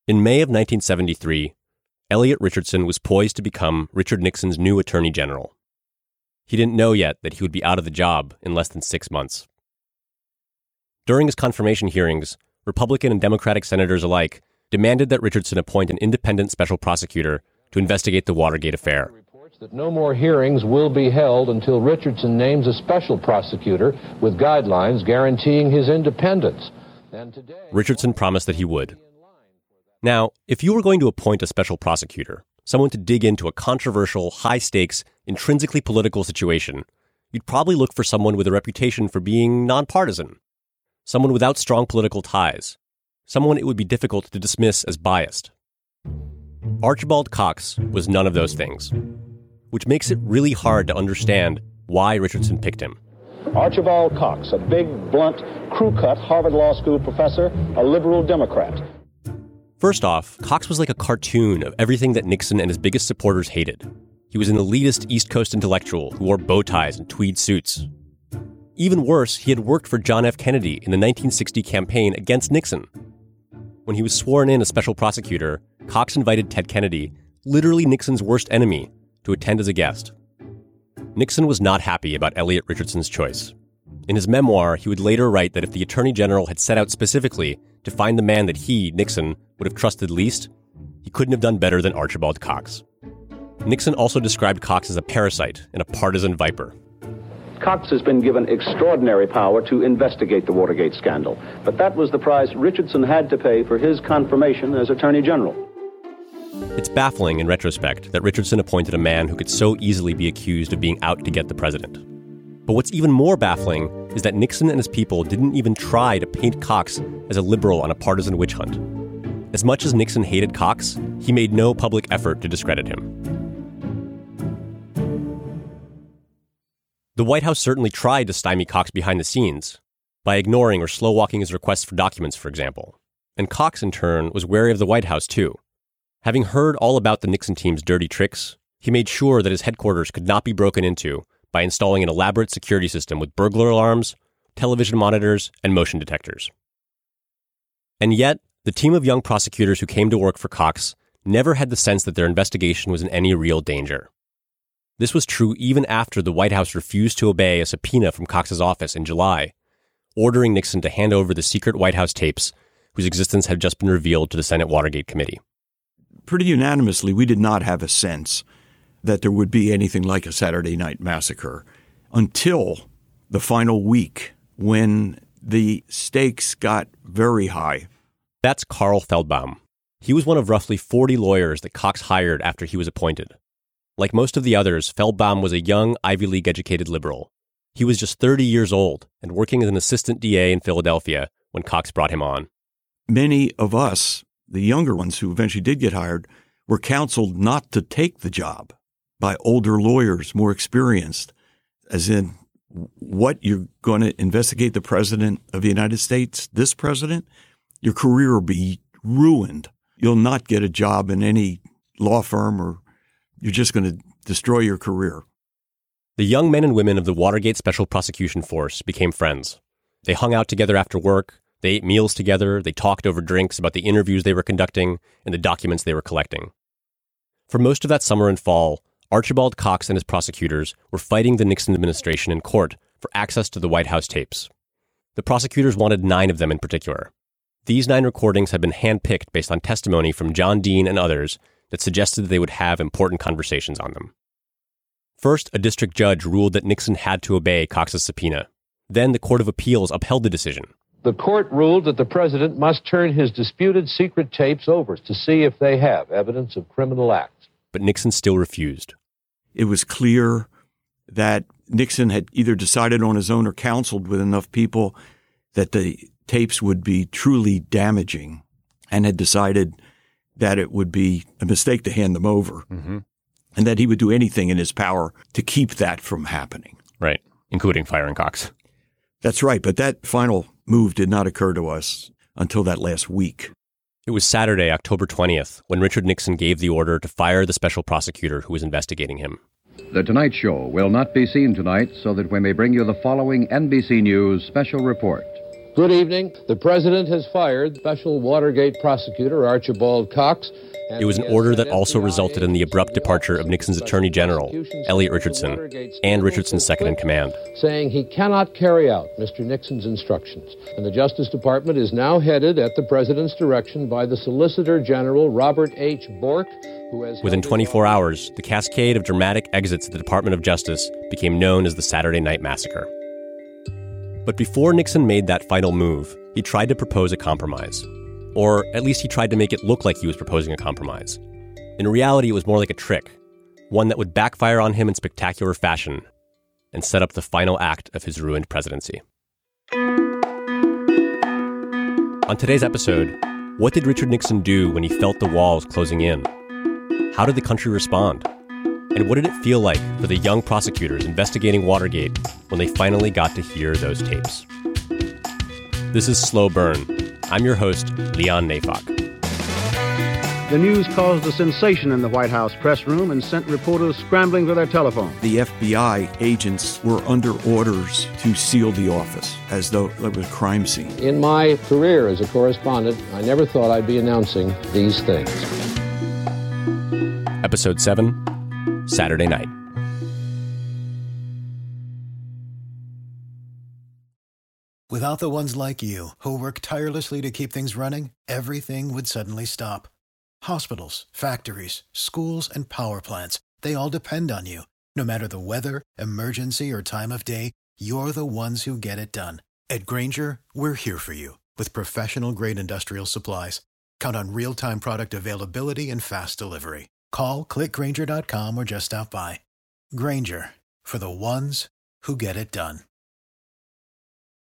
In May of 1973, Elliot Richardson was poised to become Richard Nixon's new Attorney General. He didn't know yet that he would be out of the job in less than 6 months. During his confirmation hearings, Republican and Democratic senators alike demanded that Richardson appoint an independent special prosecutor to investigate the Watergate affair. Reports that no more hearings will be held until Richardson names a special prosecutor with guidelines guaranteeing his independence. And today, Richardson promised that he would. Now, if you were going to appoint a special prosecutor, someone to dig into a controversial, high-stakes, intrinsically political situation, you'd probably look for someone with a reputation for being nonpartisan, someone without strong political ties, someone it would be difficult to dismiss as biased. Archibald Cox was none of those things, which makes it really hard to understand why Richardson picked him. Archibald Cox, a big, blunt, crew-cut Harvard Law School professor, a liberal Democrat. First off, Cox was like a cartoon of everything that Nixon and his biggest supporters hated. He was an elitist East Coast intellectual who wore bow ties and tweed suits. Even worse, he had worked for John F. Kennedy in the 1960 campaign against Nixon. When he was sworn in as special prosecutor, Cox invited Ted Kennedy, literally Nixon's worst enemy, to attend as a guest. Nixon was not happy about Elliot Richardson's choice. In his memoir, he would later write that if the Attorney General had set out specifically to find the man that he, Nixon, would have trusted least, he couldn't have done better than Archibald Cox. Nixon also described Cox as a parasite and a partisan viper. Cox has been given extraordinary power to investigate the Watergate scandal, but that was the price Richardson had to pay for his confirmation as Attorney General. It's baffling in retrospect that Richardson appointed a man who could so easily be accused of being out to get the president. But what's even more baffling is that Nixon and his people didn't even try to paint Cox as a liberal on a partisan witch hunt. As much as Nixon hated Cox, he made no public effort to discredit him. The White House certainly tried to stymie Cox behind the scenes, by ignoring or slow-walking his requests for documents, for example. And Cox, in turn, was wary of the White House, too. Having heard all about the Nixon team's dirty tricks, he made sure that his headquarters could not be broken into by installing an elaborate security system with burglar alarms, television monitors, and motion detectors. And yet, the team of young prosecutors who came to work for Cox never had the sense that their investigation was in any real danger. This was true even after the White House refused to obey a subpoena from Cox's office in July, ordering Nixon to hand over the secret White House tapes whose existence had just been revealed to the Senate Watergate Committee. Pretty unanimously, we did not have a sense that there would be anything like a Saturday Night Massacre until the final week when the stakes got very high. That's Carl Feldbaum. He was one of roughly 40 lawyers that Cox hired after he was appointed. Like most of the others, Feldbaum was a young Ivy League-educated liberal. He was just 30 years old and working as an assistant DA in Philadelphia when Cox brought him on. Many of us, the younger ones who eventually did get hired, were counseled not to take the job by older lawyers, more experienced, as in, what, you're going to investigate the president of the United States, this president? Your career will be ruined. You'll not get a job in any law firm, or you're just going to destroy your career. The young men and women of the Watergate Special Prosecution Force became friends. They hung out together after work, they ate meals together, they talked over drinks about the interviews they were conducting and the documents they were collecting. For most of that summer and fall, Archibald Cox and his prosecutors were fighting the Nixon administration in court for access to the White House tapes. The prosecutors wanted 9 of them in particular. These 9 recordings had been handpicked based on testimony from John Dean and others that suggested that they would have important conversations on them. First, a district judge ruled that Nixon had to obey Cox's subpoena. Then the Court of Appeals upheld the decision. The court ruled that the president must turn his disputed secret tapes over to see if they have evidence of criminal acts. But Nixon still refused. It was clear that Nixon had either decided on his own or counseled with enough people that the tapes would be truly damaging, and had decided that it would be a mistake to hand them over, and that he would do anything in his power to keep that from happening. Right, including firing Cox. That's right, but that final move did not occur to us until that last week. It was Saturday, October 20th, when Richard Nixon gave the order to fire the special prosecutor who was investigating him. The Tonight Show will not be seen tonight, so that we may bring you the following NBC News special report. Good evening. The president has fired Special Watergate prosecutor Archibald Cox. It was an order that also resulted in the abrupt departure of Nixon's Attorney General, Elliot Richardson, and Richardson's second-in-command. Saying he cannot carry out Mr. Nixon's instructions. And the Justice Department is now headed, at the president's direction, by the Solicitor General Robert H. Bork, who has... Within 24 hours, the cascade of dramatic exits at the Department of Justice became known as the Saturday Night Massacre. But before Nixon made that final move, he tried to propose a compromise. Or at least he tried to make it look like he was proposing a compromise. In reality, it was more like a trick, one that would backfire on him in spectacular fashion and set up the final act of his ruined presidency. On today's episode, what did Richard Nixon do when he felt the walls closing in? How did the country respond? And what did it feel like for the young prosecutors investigating Watergate when they finally got to hear those tapes? This is Slow Burn. I'm your host, Leon Neyfakh. The news caused a sensation in the White House press room and sent reporters scrambling for their telephones. The FBI agents were under orders to seal the office as though it was a crime scene. In my career as a correspondent, I never thought I'd be announcing these things. Episode 7, Saturday Night. Without the ones like you, who work tirelessly to keep things running, everything would suddenly stop. Hospitals, factories, schools, and power plants, they all depend on you. No matter the weather, emergency, or time of day, you're the ones who get it done. At Grainger, we're here for you with professional-grade industrial supplies. Count on real-time product availability and fast delivery. Call, click Grainger.com, or just stop by. Grainger, for the ones who get it done.